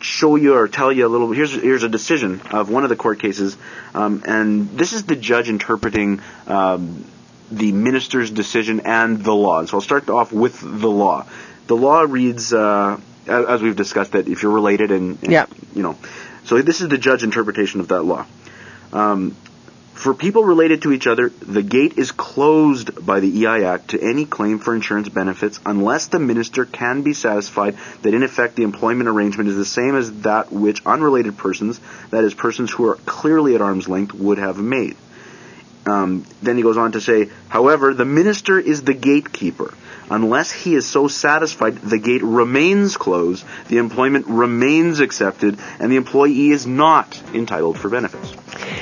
show you or tell you a little. Here's a decision of one of the court cases, and this is the judge interpreting the minister's decision and the law. And so I'll start off with the law. The law reads, as we've discussed, that if you're related and so this is the judge interpretation of that law. For people related to each other, the gate is closed by the EI Act to any claim for insurance benefits unless the minister can be satisfied that in effect the employment arrangement is the same as that which unrelated persons, that is persons who are clearly at arm's length, would have made. Then he goes on to say, however, the minister is the gatekeeper. Unless he is so satisfied, the gate remains closed, the employment remains accepted, and the employee is not entitled for benefits.